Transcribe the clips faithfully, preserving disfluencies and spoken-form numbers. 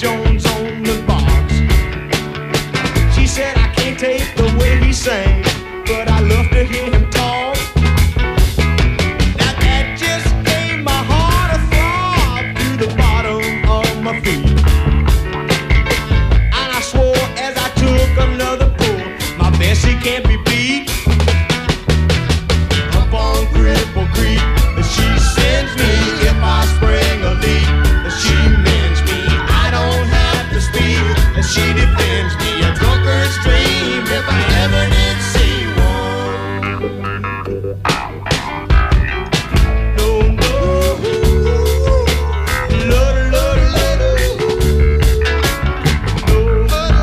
Jones on the box. She said I can't take the way he sang, but I love to hear him talk. Now that just gave my heart a throb to the bottom of my feet. And I swore as I took another pull, my Bessie can't be beat. Up on Cripple Creek, she sends me if I spring a leak. She mends me, I don't have to speak. She defends me, a drunkard's dream, if I ever did see one. No, no, love, love, love. No, love,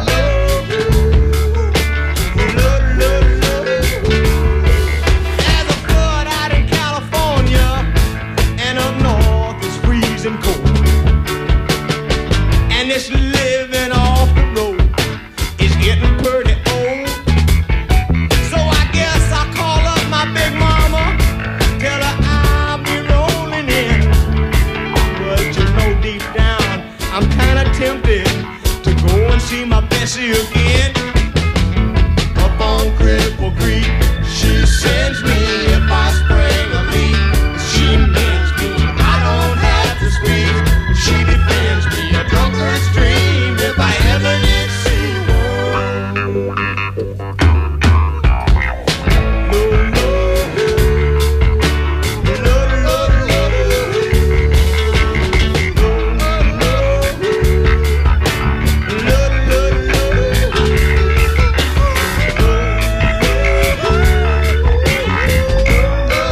love, love, love. There's a flood out in California, and up north is freezing cold. And this living off the road is getting pretty old. So I guess I'll call up my big mama, tell her I'll be rolling in. But you know deep down I'm kinda tempted to go and see my Bessie again. Up on Cripple Creek, she sends me if I spring a leak. She mends me, I don't have to speak. She defends me, a drunkard's dream, if I ever did see one. No, no, love, love, love. No, no, love, love, love.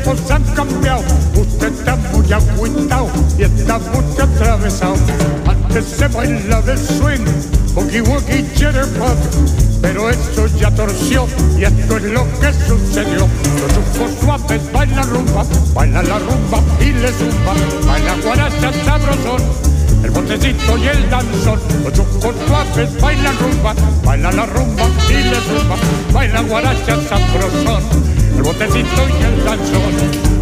tiempos han cambiado, usted está muy agüitao y está muy atravesado. Antes se bailaba el swing, boogie woogie jitterbug, pero eso ya torció y esto es lo que sucedió. Los chupos suaves bailan rumba, baila la rumba y le zumba, baila guaracha sabrosón, el botecito y el danzón. Los chupos suaves bailan rumba, baila la rumba y le zumba, baila guaracha sabrosón, el botecito y el danzón.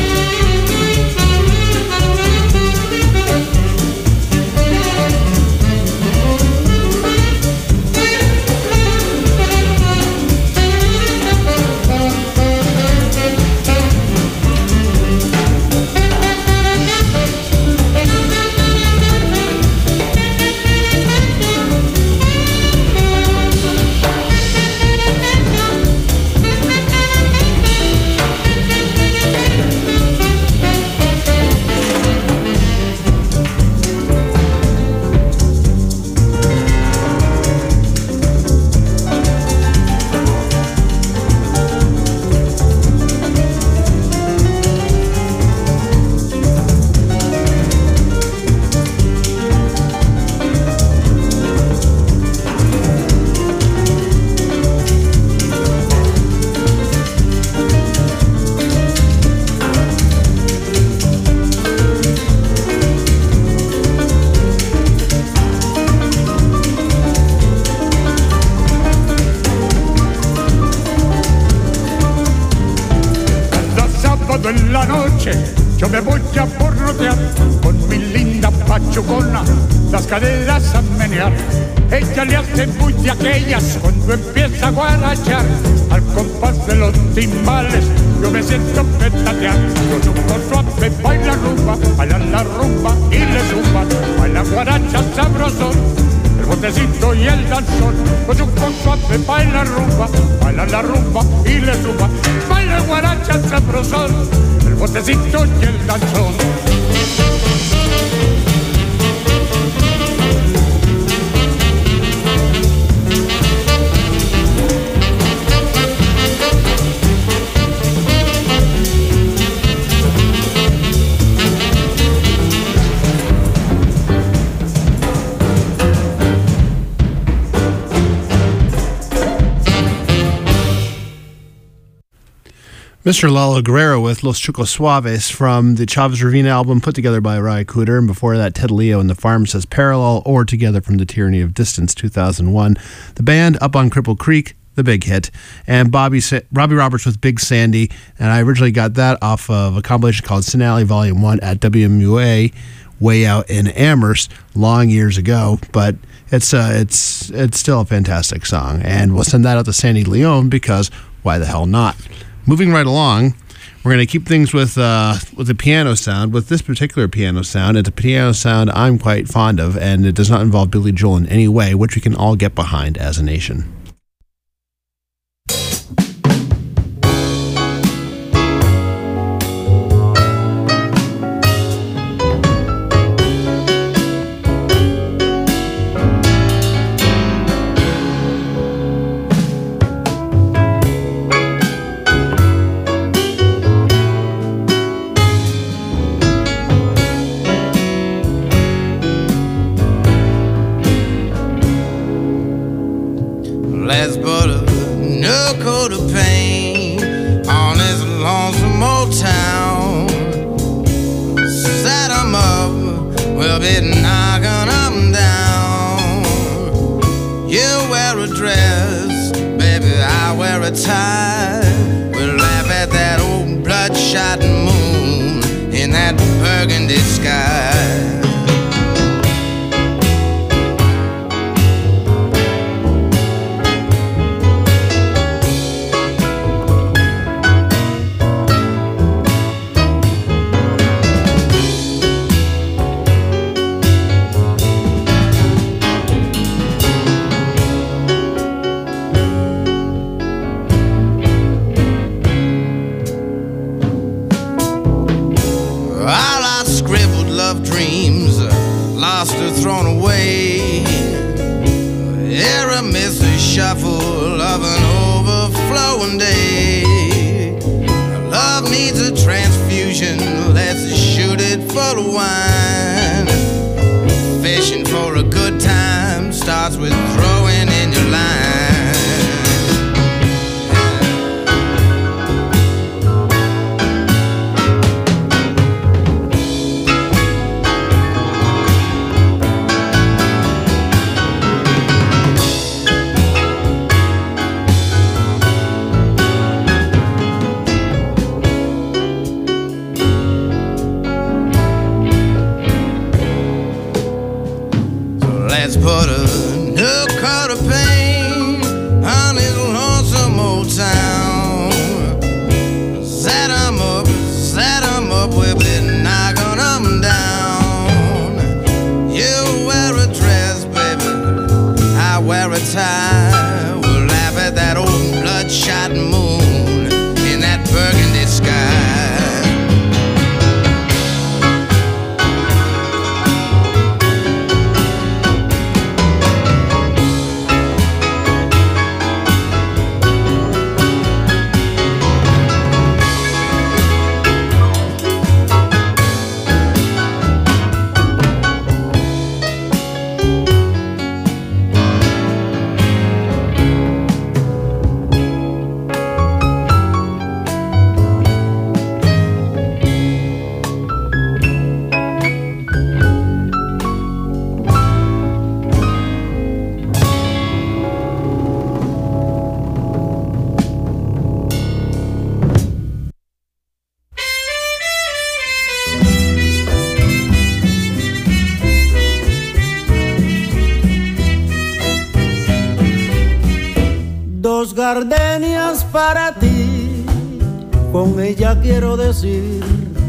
En la noche yo me voy a porrotear con mi linda pachucona, las caderas a menear. Ella le hace muy de aquellas cuando empieza a guarachar, al compás de los timbales yo me siento petatear. Yo chupo suave, baila rumba, baila la rumba y le zumba, baila guaracha sabrosón, el botecito y el danzón. Yo chupo suave, baila rumba, baila la rumba y le zumba, baila guaracha sabrosón, el botecito y el danzón. Mister Lalo Guerrero with Los Chucos Suaves from the Chavez Ravine album put together by Ry Cooder, and before that Ted Leo and the Pharmacist Parallel, or Together from the Tyranny of Distance, two thousand one. The band Up on Cripple Creek, the big hit, and Bobby Sa- Robbie Roberts with Big Sandy, and I originally got that off of a compilation called Sin Alley Volume one at W M U A, way out in Amherst, long years ago, but it's uh, it's it's still a fantastic song, and we'll send that out to Sandy Leone because why the hell not? Moving right along, we're going to keep things with uh, with the piano sound. With this particular piano sound, it's a piano sound I'm quite fond of, and it does not involve Billy Joel in any way, which we can all get behind as a nation. Let's put a new coat of paint on this lonesome old town. Set 'em up, we'll be knocking 'em down. You wear a dress, baby, I wear a tie. We'll laugh at that old bloodshot moon in that burgundy sky. Lost or thrown away. Here a misty shuffle of an overflowing day. Love needs a of wine. Fishing for a good time starts with throwing in your line. Let's put a new coat of paint on this lonesome old town. Set 'em up, set 'em up, we'll be knocking 'em down. You wear a dress, baby, I wear a tie. We'll laugh at that old bloodshot moon in that burgundy sky. Dos gardenias para ti, con ella quiero decir,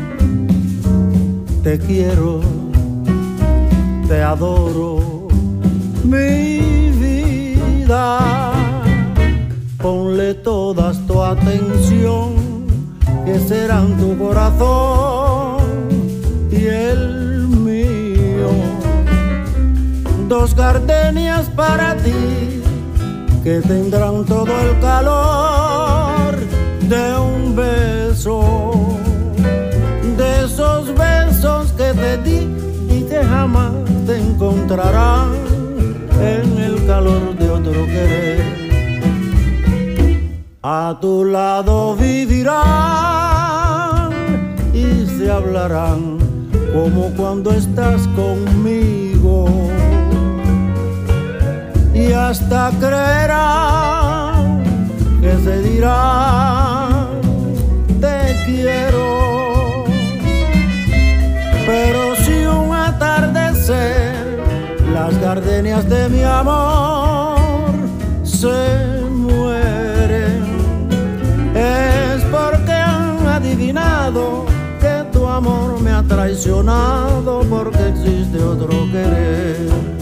te quiero, te adoro, mi vida. Ponle todas tu atención, que serán tu corazón y el mío. Dos gardenias para ti, que tendrán todo el calor de un beso, de esos besos que te di y que jamás te encontrarán en el calor de otro querer. A tu lado vivirán y se hablarán como cuando estás conmigo. Y hasta creerán que se dirán te quiero. Pero si un atardecer las gardenias de mi amor se mueren, es porque han adivinado que tu amor me ha traicionado, porque existe otro querer.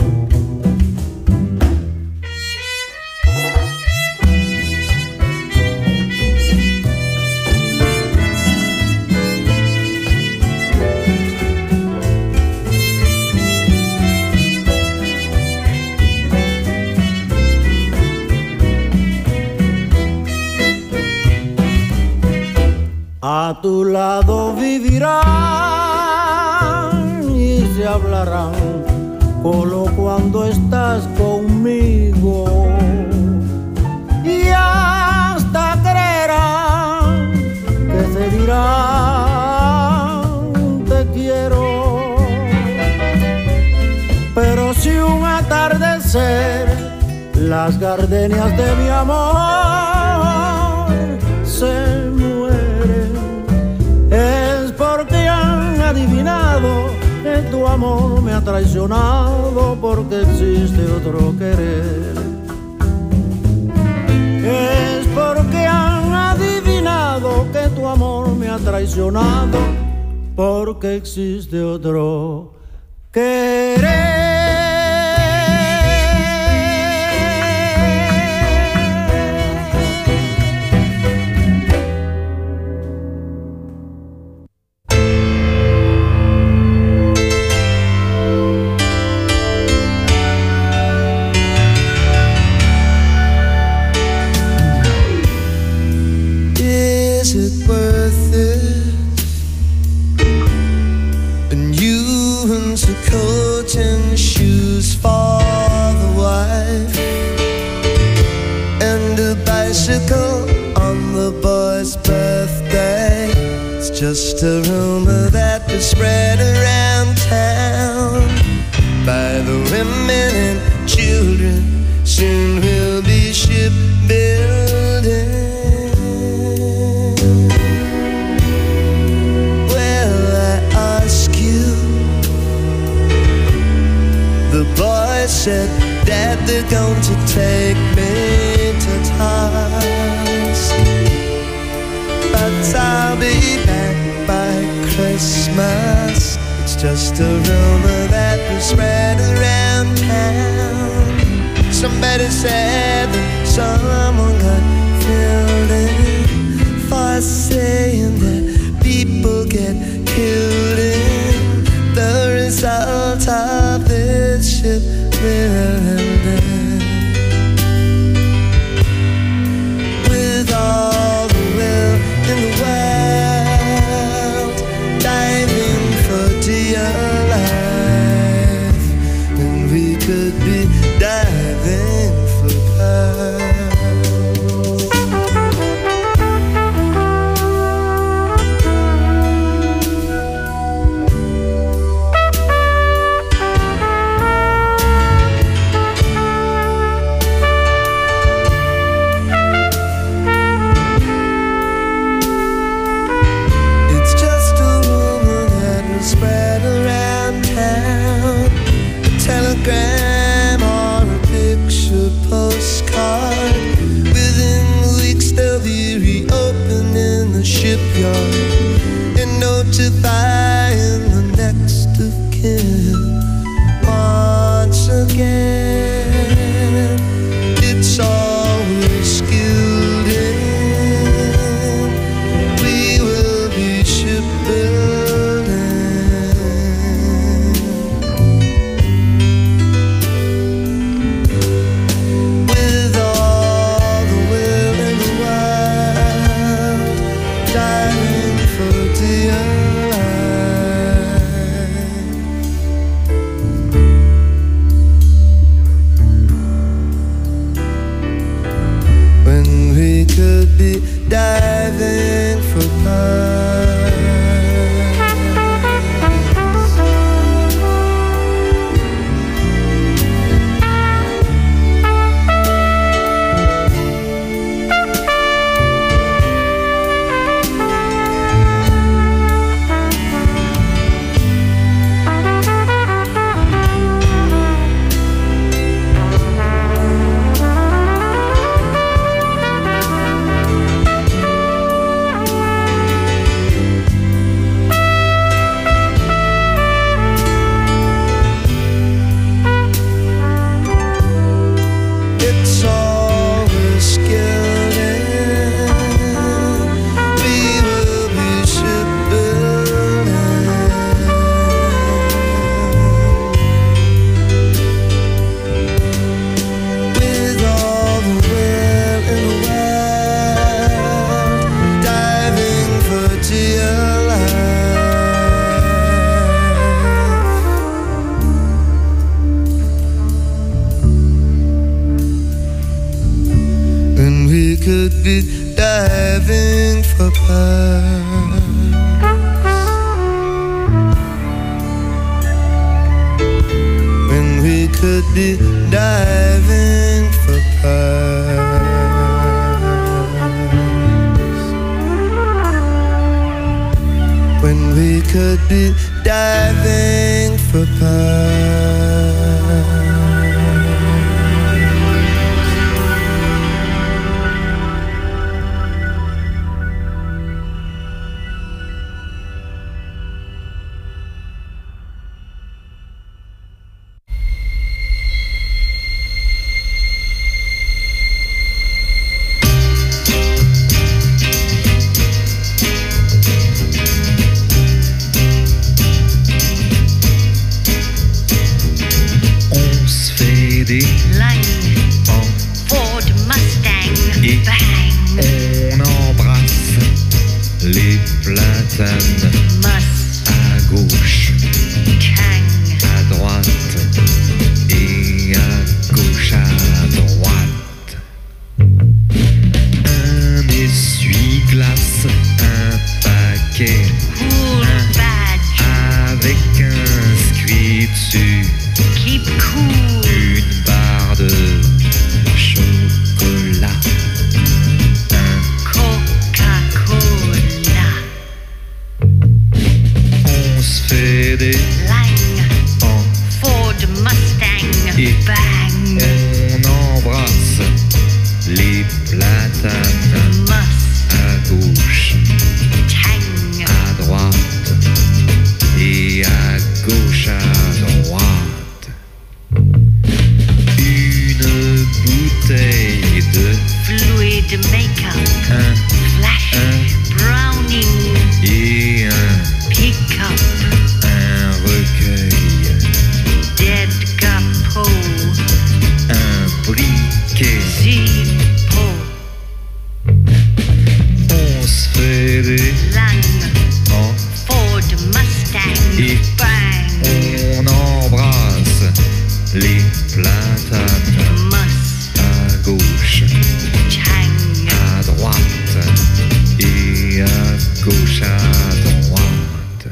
A tu lado vivirán y se hablarán solo cuando estás conmigo. Y hasta creerán que se dirán te quiero. Pero si un atardecer las gardenias de mi amor se mueren, es porque han adivinado que tu amor me ha traicionado, porque existe otro querer. Es porque han adivinado que tu amor me ha traicionado, porque existe otro querer. and you and the coat and shoes for the wife, and a bicycle on the boy's birthday. It's just a rumor that was spread around town by the women and children. Soon we'll be shipbuilding. Well, I ask you, the boy said, Dad, they're going to take me to task, but I'll be back by Christmas. It's just a rumor that was spread around town. Somebody said that someone got killed in for saying that people get killed in the result of this shipbuilding. With all the will in the world, diving for dear life, and we could be diving for pearls. It's just a rumor that was spread around town, a telegram or a picture postcard. Within weeks they'll be reopening the shipyard and notifying the next of kin. Once again, it's always skilled in. We will be shipbuilding. With all the will in the world, diving for dear life. When we could be diving for pearls. It's always skilled in. We will be shipbuilding. With all the will in the world, diving for dear life. And we could be diving for pearls. When we could be diving for pearls. When we could be diving for pearls. platanes à gauche. Et dessus, Keep cool. une barre de chocolat. Un Coca-Cola. on se fait des Lang. en Ford Mustang. Et Bang. on embrasse les platanes Must. à gauche, Tang. à droite et à gauche, à droite. Une bouteille de Fluid makeup. un Flash. Un. Browning. et un, Pickup. un recueil, Dead Capo. un briquet. Zippo. On se fait des Lang. en Ford Mustang. Et Bang. on embrasse les platanes Must. à gauche, Tang. à droite et à gauche, à droite.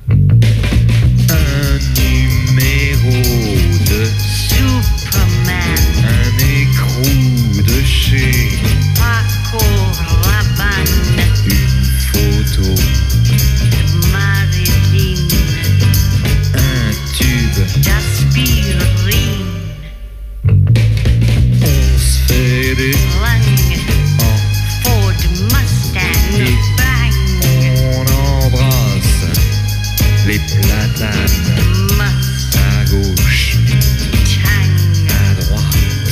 Un numéro de Superman. un écrou de chez Paco Rabanne. une photo, Marilyn. un tube. D'aspirine. On se fait des Lang. en Ford Mustang. Et Bang. on embrasse les platanes Must. à gauche, Tang. à droite.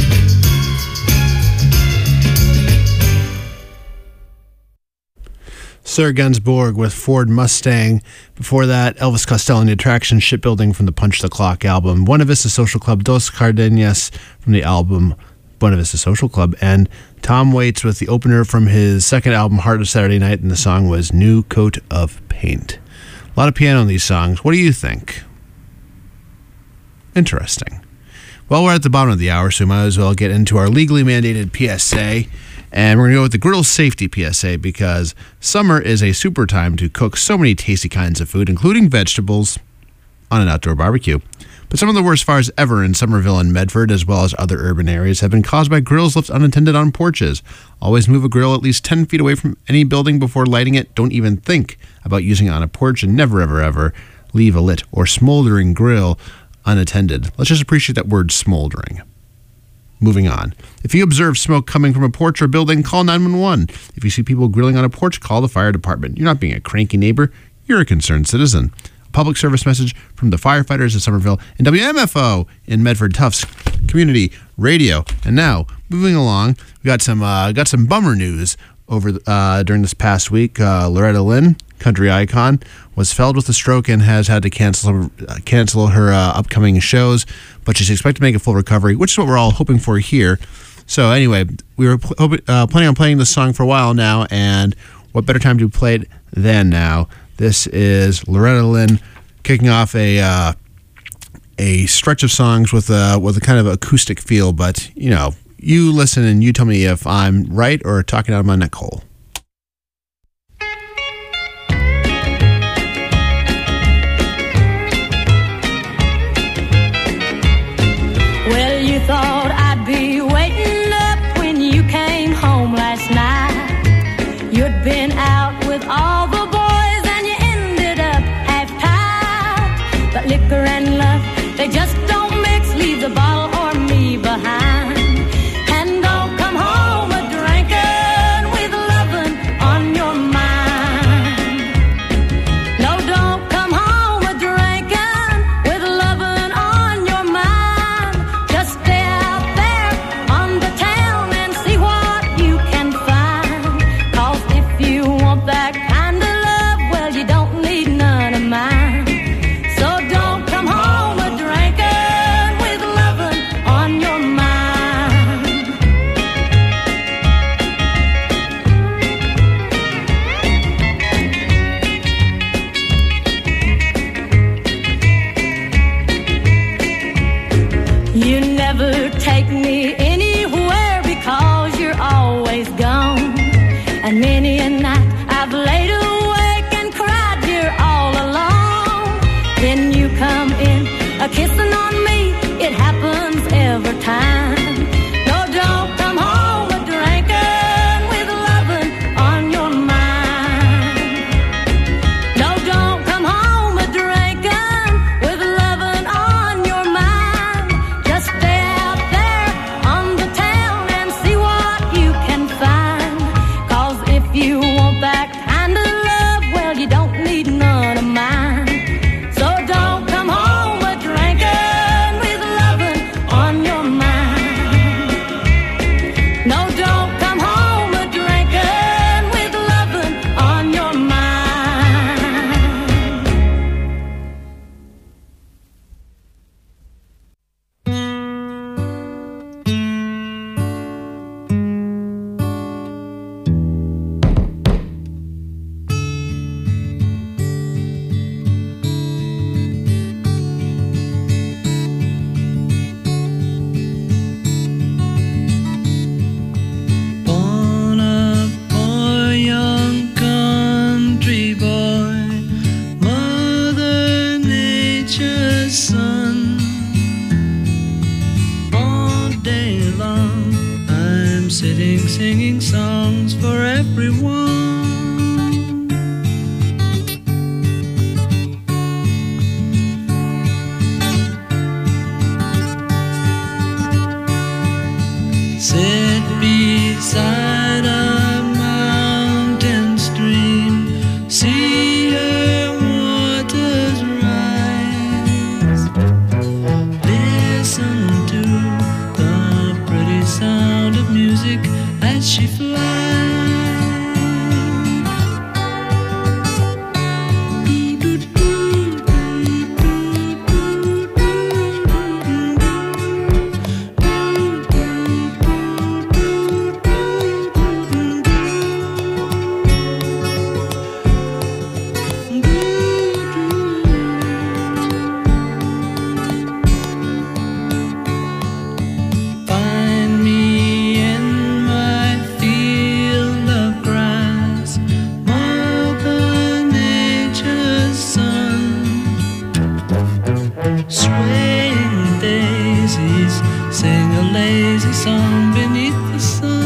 Sir Gainsbourg with Ford Mustang. Before that, Elvis Costello and the Attraction Shipbuilding from the Punch the Clock album. Buena Vista Social Club, Dos Cardenas from the album Buena Vista Social Club. And Tom Waits with the opener from his second album, Heart of Saturday Night, and the song was New Coat of Paint. A lot of piano in these songs. What do you think? Interesting. Well, we're at the bottom of the hour, so we might as well get into our legally mandated P S A. And we're going to go with the grill safety P S A because summer is a super time to cook so many tasty kinds of food, including vegetables, on an outdoor barbecue. But some of the worst fires ever in Somerville and Medford, as well as other urban areas, have been caused by grills left unattended on porches. Always move a grill at least ten feet away from any building before lighting it. Don't even think about using it on a porch, and never, ever, ever leave a lit or smoldering grill unattended. Let's just appreciate that word, smoldering. Moving on. If you observe smoke coming from a porch or building, call nine one one. If you see people grilling on a porch, call the fire department. You're not being a cranky neighbor. You're a concerned citizen. A public service message from the firefighters of Somerville and W M F O in Medford, Tufts Community Radio. And now, moving along, we got some uh, got some bummer news over uh, during this past week. Uh, Loretta Lynn, country icon, was felled with a stroke and has had to cancel uh, cancel her uh, upcoming shows, but she's expected to make a full recovery, which is what we're all hoping for here. So anyway, we were pl- hoping, uh, planning on playing this song for a while now, and what better time to play it than now? This is Loretta Lynn kicking off a uh, a stretch of songs with a with a kind of acoustic feel, but you know, you listen and you tell me if I'm right or talking out of my neck hole. Well, you thought I'd be waiting up when you came home last night. You'd been out with all the boys and you ended up half-tied. But liquor and love, they just don't mix. Leave the bottle or me behind. And don't come home a-drinking with lovin' on your mind. No, don't come home a-drinking with lovin' on your mind. Just stay out there on the town and see what you can find. 'Cause if you want that kind of love, well, you don't need none of mine. So don't come home a-drinking with lovin' on your mind. You never take me anywhere because you're always gone. And many a night I've laid awake and cried here all alone. Then you come in you're kissing on me, it happens every time. No, don't come home a drinking with loving on your mind. No, don't come home a drinking with loving on your mind. Just stay out there on the town and see what you can find. 'Cause if you want that kind of love, well, you don't need none of mine. So don't come home a drinking with loving on your mind. No, don't come home a drinking with loving on your mind. Born a poor young country boy, Mother Nature's son. All day long I'm sitting singing songs for everyone. Sit beside a mountain stream, see her waters rise. Listen to the pretty sound of music as she flies. Find me in my field of grass, Mother Nature's son. Swaying daisies sing a lazy song beneath the sun.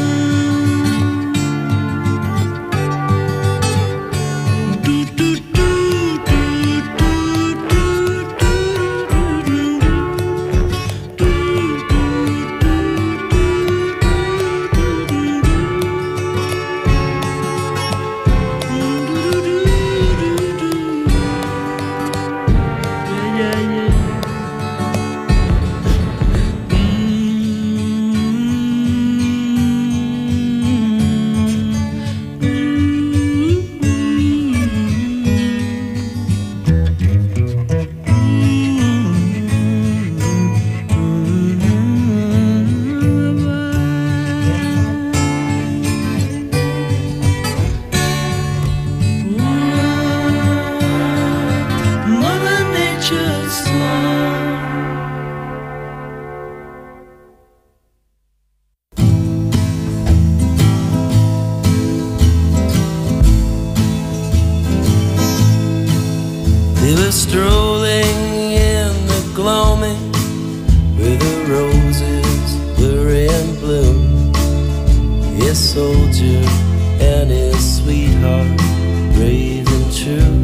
Yeah, yeah. Mother Nature's son. They were strolling in the gloaming where the roses were in bloom. His soldier and his sweetheart, brave and true.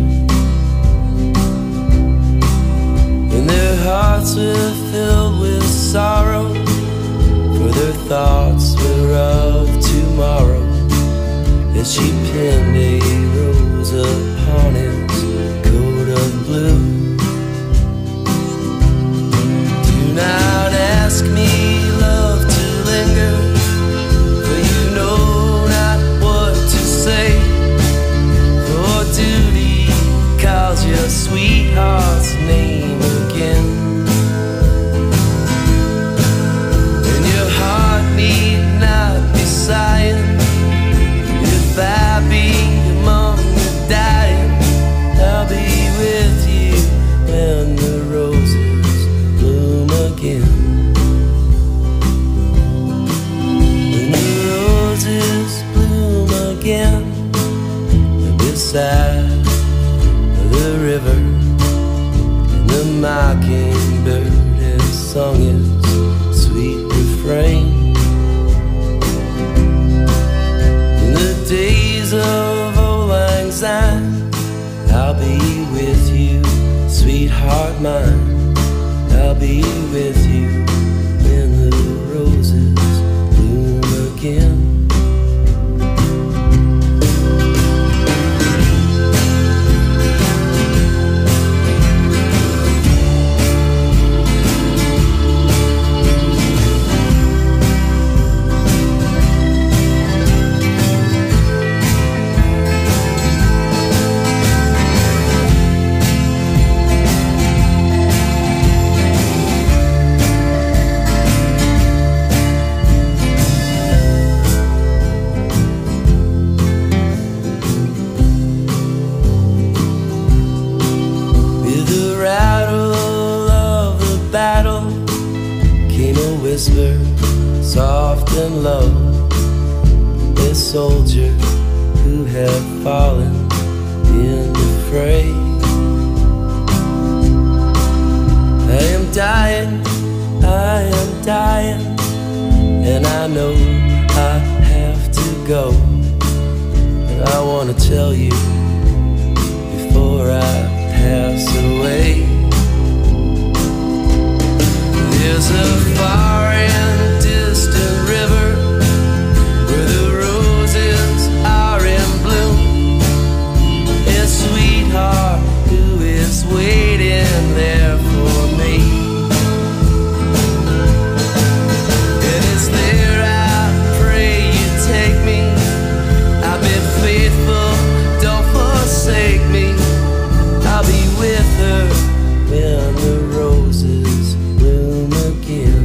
And their hearts were filled with sorrow, for their thoughts were of tomorrow. As she pinned a rose upon his coat of blue. Do not ask me, love, to linger, for you know not what to say. For duty calls your sweetheart's name again. And your heart need not be sighing if I be among the dying. mockingbird has sung its sweet refrain. In the days of old lang syne, I'll be with you, sweetheart mine. I'll be with you when the roses bloom again. Soft and low, a soldier who had fallen in the fray. I am dying, I am dying, and I know I have to go. And I want to tell you before I pass away. There's a far and distant river where the roses are in bloom. A sweetheart who is waiting there for me. And it's there I pray you take me. I'll be faithful, don't forsake me. I'll be with her when the roses bloom again.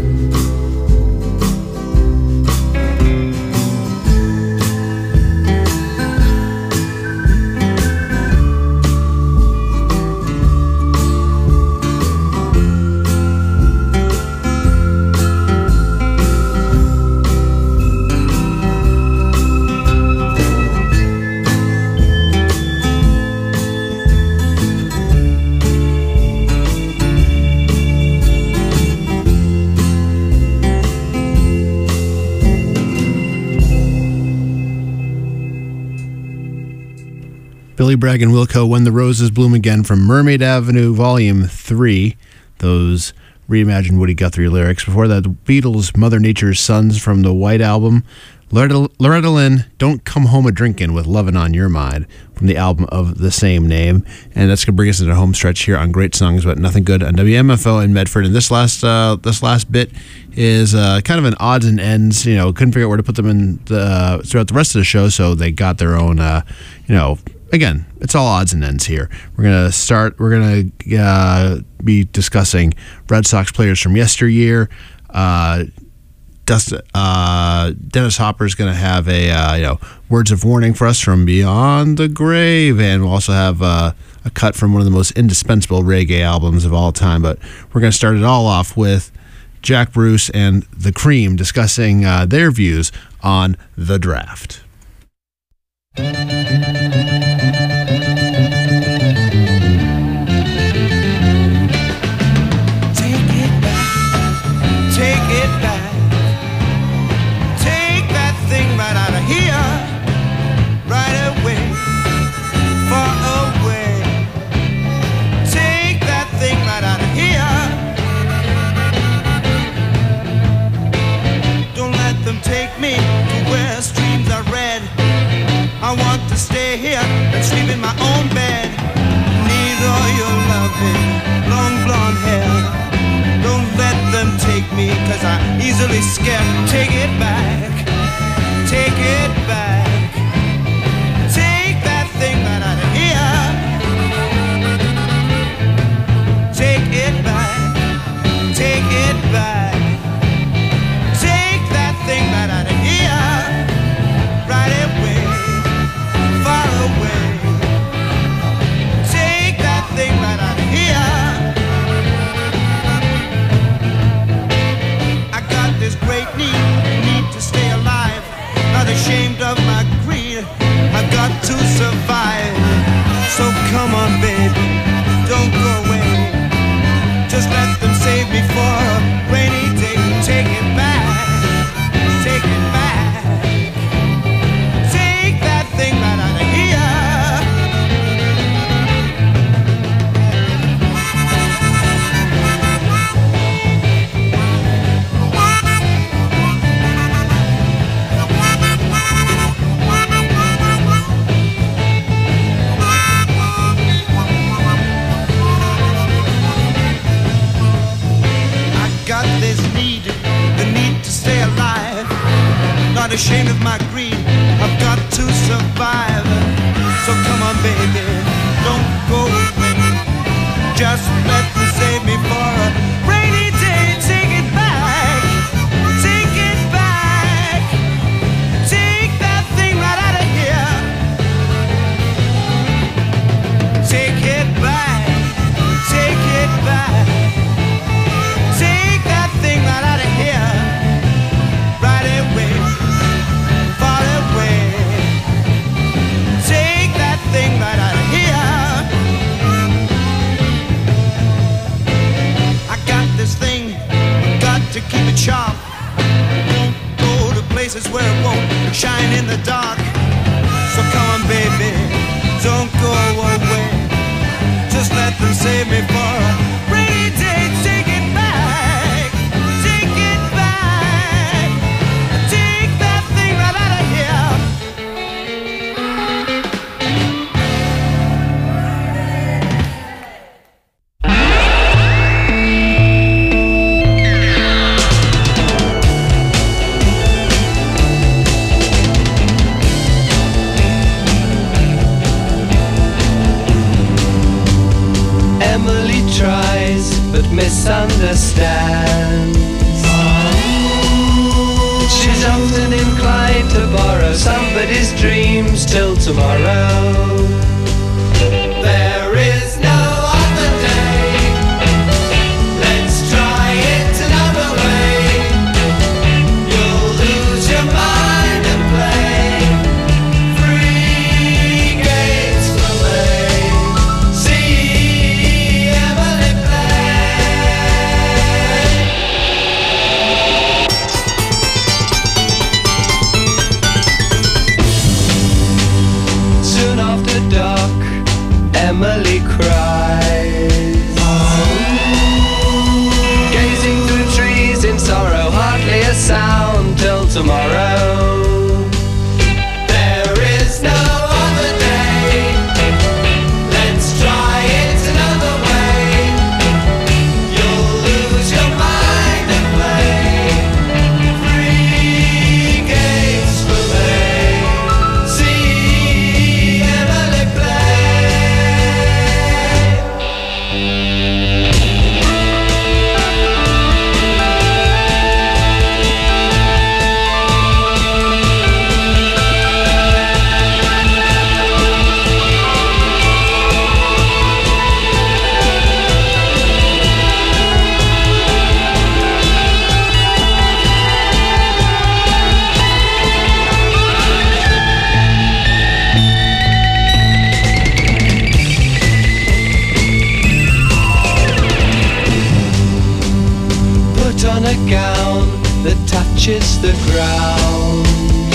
Billy Bragg and Wilco, When the Roses Bloom Again, from Mermaid Avenue, Volume three. Those reimagined Woody Guthrie lyrics. Before that, the Beatles, Mother Nature's Sons, from the White Album. Loretta, Loretta Lynn, Don't Come Home A-Drinkin' with Lovin' on Your Mind, from the album of the same name. And that's going to bring us into the home stretch here on Great Songs About Nothing Good on W M F O in Medford. And this last uh, this last bit is uh, kind of an odds and ends. You know, couldn't figure out where to put them in the, throughout the rest of the show, so they got their own, uh, you know, again, it's all odds and ends here. We're going to start, we're going to uh, be discussing Red Sox players from yesteryear. Uh, Dust, uh, Dennis Hopper is going to have a uh, you know words of warning for us from Beyond the Grave, and we'll also have uh, a cut from one of the most indispensable reggae albums of all time. But we're going to start it all off with Jack Bruce and The Cream discussing uh, their views on the draft. Stay here and sleep in my own bed. Need all your loving, long blonde hair. Don't let them take me, cause I'm easily scared. Take it back, take it back. Take that thing right out of here. Take it back, take it back. Take that thing right out of here. Right away. Take that thing right out of here. I got this great need, need to me for a rainy day. Take it back, take it back. Take that thing right out of here. Got this need, the need to stay alive. Not ashamed of my greed, I've got to survive. So come on, baby, don't go away. Just let me save me for a rainy day. Take it back, take it back. Take that thing right out of here. Take it back, take it back. Take that thing right out of here, right away, far away. Take that thing right out of here. I got this thing, got to keep it sharp. Won't go to places where it won't shine in the dark. So come on, baby, don't go away. Just let them save me for a rainy day. Take it back, take it back. Take that thing right out of here. Emily tries but misunderstands. She's often inclined to borrow somebody's dreams till tomorrow. There is no other day. Let's try it another way. You'll lose your mind and play free games for me. See Emily Soon after dark, Emily cries, gazing through trees in sorrow, hardly a sound till tomorrow. There is no other day. Let's try it another way. You'll lose your mind and play free games for me. See Emily Put on a gown that touches the ground.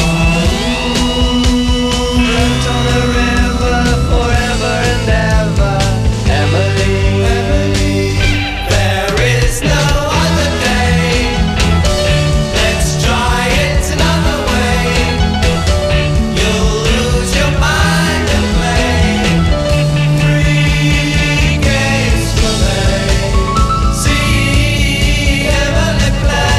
Float on a river forever and ever, Emily. There is no other day. Let's try it another way. You'll lose your mind and play free games for me. See Emily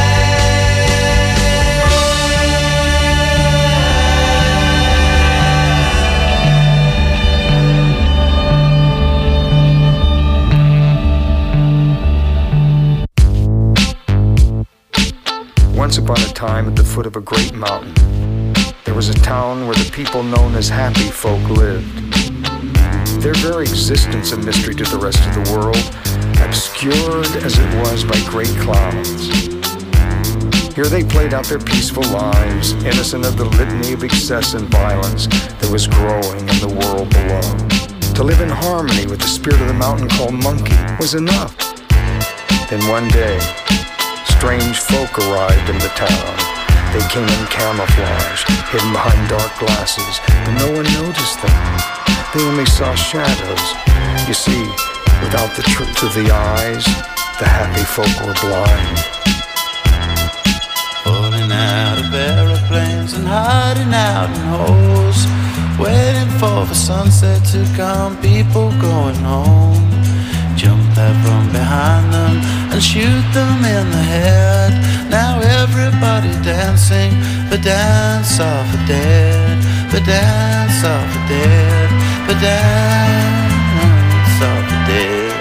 Once upon a time, at the foot of a great mountain, there was a town where the people known as happy folk lived. Their very existence a mystery to the rest of the world, obscured as it was by great clouds. Here they played out their peaceful lives, innocent of the litany of excess and violence that was growing in the world below. To live in harmony with the spirit of the mountain called Monkey was enough. Then one day, strange folk arrived in the town. They came in camouflage, hidden behind dark glasses, but no one noticed them. They only saw shadows. You see, without the truth of the eyes, the happy folk were blind. Falling out of aeroplanes and hiding out in holes, waiting for the sunset to come, people going home. Jump out from behind them and shoot them in the head. Now everybody dancing the dance of the dead, the dance of the dead, the dance of the dead.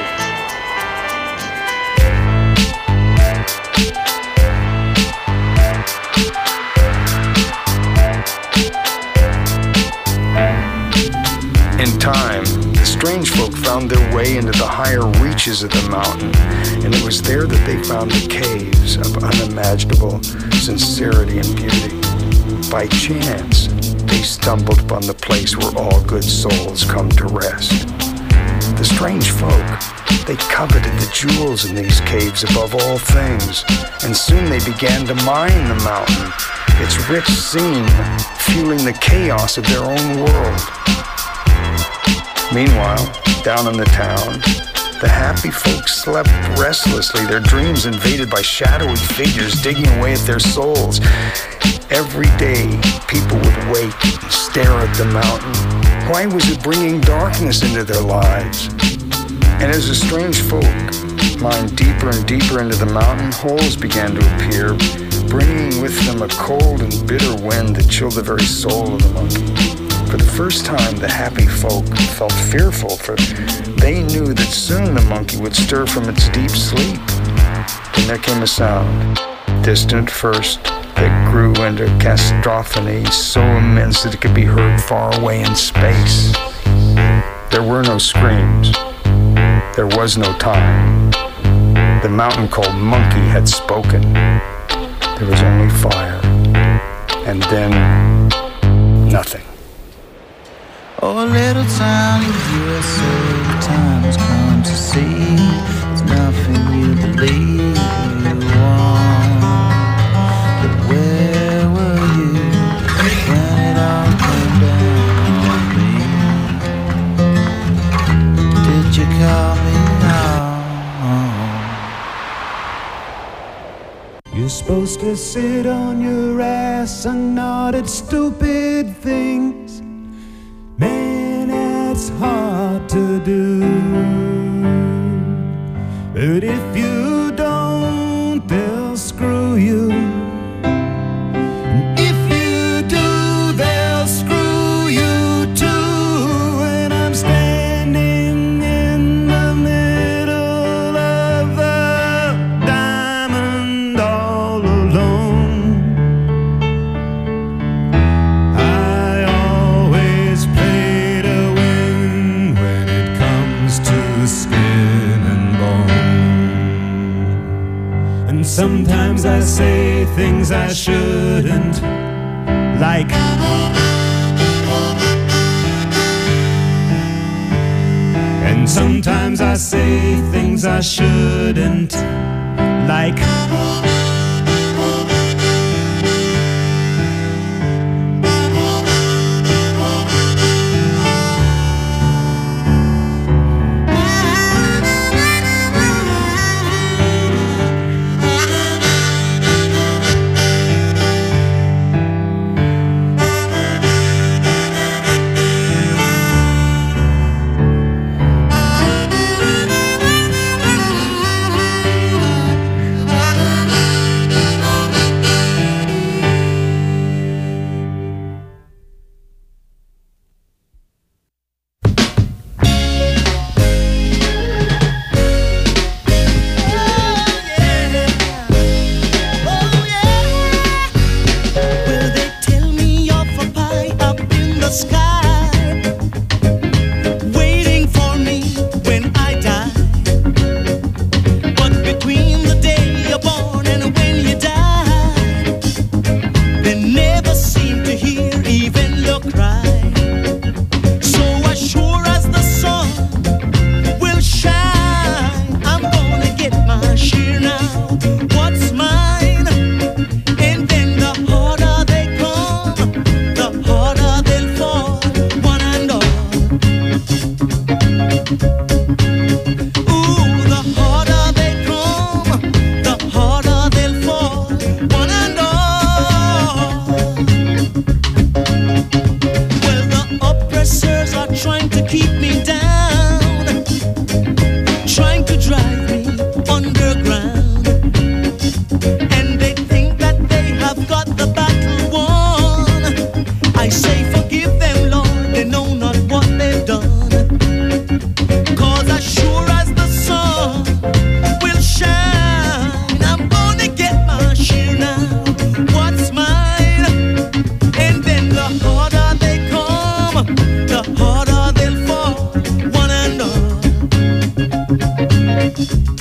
In time, the strange folk found their way into the higher reaches of the mountain, and it was there that they found the caves of unimaginable sincerity and beauty. By chance, they stumbled upon the place where all good souls come to rest. The strange folk, they coveted the jewels in these caves above all things, and soon they began to mine the mountain, its rich scene fueling the chaos of their own world. Meanwhile, down in the town, the happy folks slept restlessly, their dreams invaded by shadowy figures digging away at their souls. Every day, people would wake and stare at the mountain. Why was it bringing darkness into their lives? And as the strange folk mined deeper and deeper into the mountain, holes began to appear, bringing with them a cold and bitter wind that chilled the very soul of the monkey. For the first time, the happy folk felt fearful, for they knew that soon the monkey would stir from its deep sleep. Then there came a sound, distant at first, that grew into cacophony so immense that it could be heard far away in space. There were no screams. There was no time. The mountain called Monkey had spoken. There was only fire. And then, nothing. Oh, a little town in the U S A, the time has come to see there's nothing you believe you want. But where were you when it all came down on me? Did you call me now? You're supposed to sit on your ass and nod at stupid things. Man, that's hard to do. But if you don't, they'll screw you. And if you do, they'll screw you too. And I'm standing in the middle of the diamond all alone. I always play to win when it comes to skin and bone. And sometimes I say things I shouldn't, like and sometimes I say things I shouldn't, like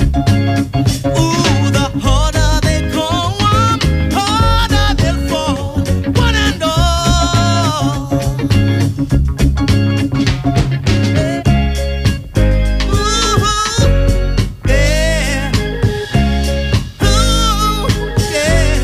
Ooh, the harder they come, harder they'll fall, one and all. Ooh, yeah. Ooh, yeah.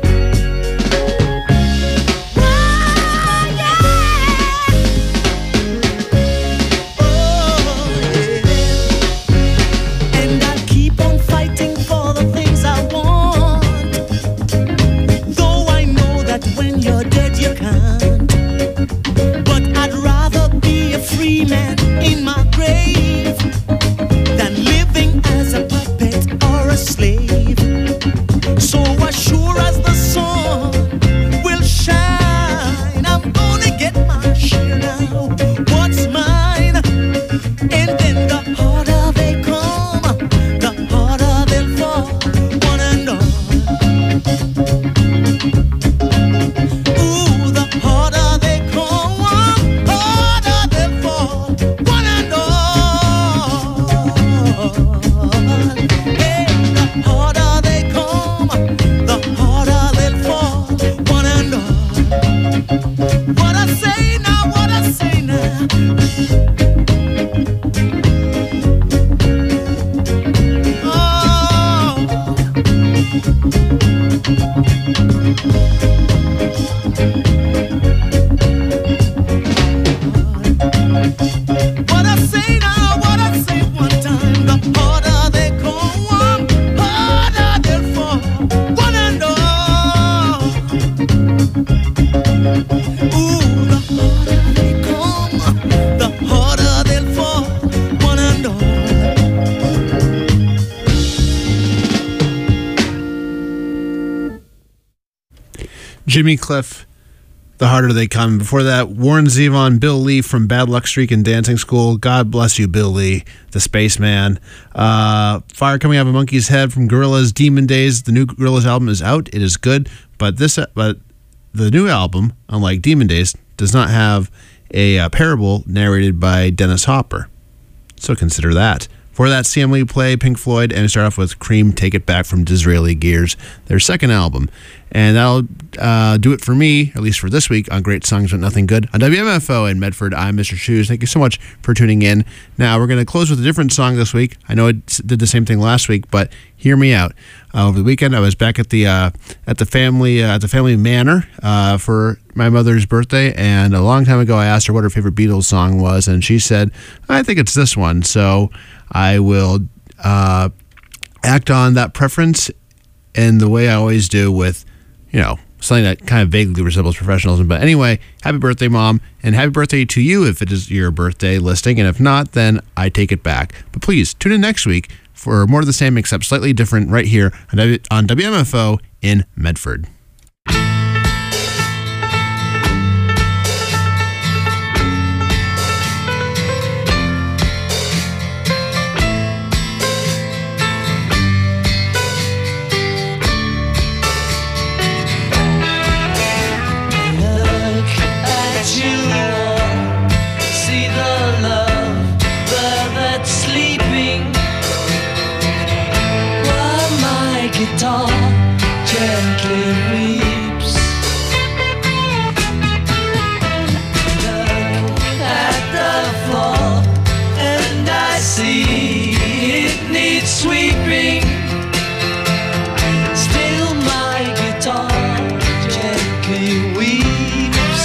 And I'll keep on fighting for the things I want. Though I know that when you're dead you can't. But I'd rather be a free man in my grave than living as a puppet or a slave. So as sure as the sun will shine, I'm gonna get my share now. What's mine? And then the harder they come, the harder they'll fall, one and all. Ooh, the harder they come, harder they'll fall, one and all. Hey, the harder they come, the harder they'll fall, one and all. What I say now, what I say now. What I say now, what I say one time, the harder they come, harder they'll fall, one and all. Ooh, the harder they come, the harder they'll fall, one and all. Jimmy Cliff, The Harder They Come. Before that, Warren Zevon, Bill Lee from Bad Luck Streak and Dancing School. God bless you, Bill Lee, the spaceman. Uh, Fire Coming Out of a Monkey's Head from Gorillaz, Demon Days. The new Gorillaz album is out. It is good, but this, but the new album, unlike Demon Days, does not have a uh, parable narrated by Dennis Hopper. So consider that. For that, Sam Lee Play, Pink Floyd, and we start off with Cream, Take It Back from Disraeli Gears, their second album. And that'll uh, do it for me, at least for this week, on Great Songs But Nothing Good. On W M F O in Medford, I'm Mister Shoes. Thank you so much for tuning in. Now, we're going to close with a different song this week. I know I did the same thing last week, but hear me out. Uh, over the weekend, I was back at the uh, at the family uh, at the family manor uh, for my mother's birthday, and a long time ago, I asked her what her favorite Beatles song was, and she said, "I think it's this one." So I will uh, act on that preference in the way I always do with, you know, something that kind of vaguely resembles professionalism. But anyway, happy birthday, Mom, and happy birthday to you if it is your birthday listing, and if not, then I take it back. But please, tune in next week for more of the same except slightly different right here on W M F O in Medford. Guitar gently weeps. Look at the floor and I see it needs sweeping. Still my guitar gently weeps.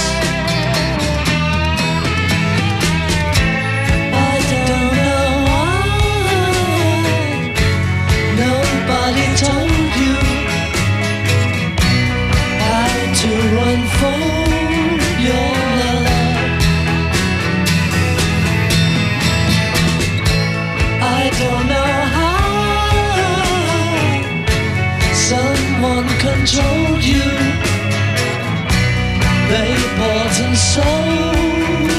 I don't know why nobody told to unfold your love. I don't know how someone controlled you. They bought and sold